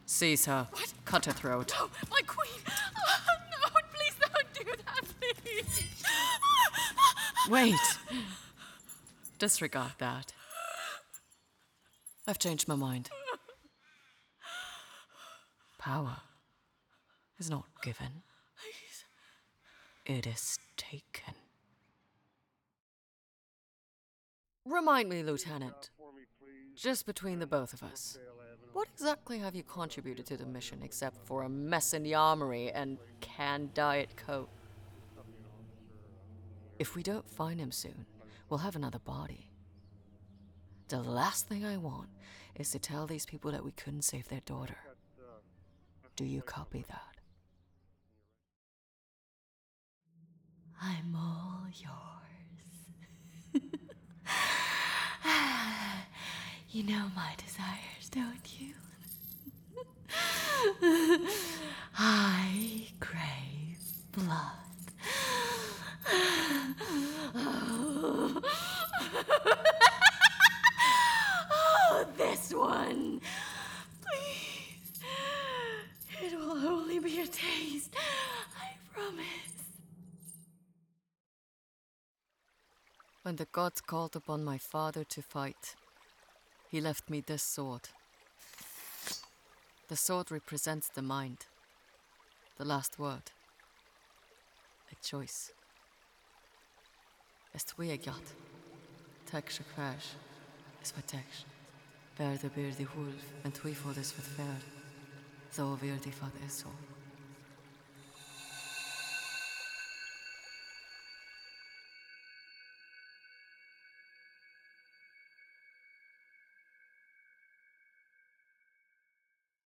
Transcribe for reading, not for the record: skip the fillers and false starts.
Seize her. What? Cut her throat. No, my queen! No, please don't do that, please! Wait! Disregard that. I've changed my mind. Power is not given. It is taken. Remind me, Lieutenant, just between the both of us, what exactly have you contributed to the mission except for a mess in the armory and canned Diet Coke? If we don't find him soon, we'll have another body. The last thing I want is to tell these people that we couldn't save their daughter. Do you copy that? I'm all yours. You know my desires, don't you? I crave blood. Oh, this one. Please. It will only be a taste. I promise. When the gods called upon my father to fight, he left me this sword. The sword represents the mind, the last word, a choice. Is twee gat, tek se crash, is protection. Bear the beer the wolf, and twee for this with fair, though weer die vat is so.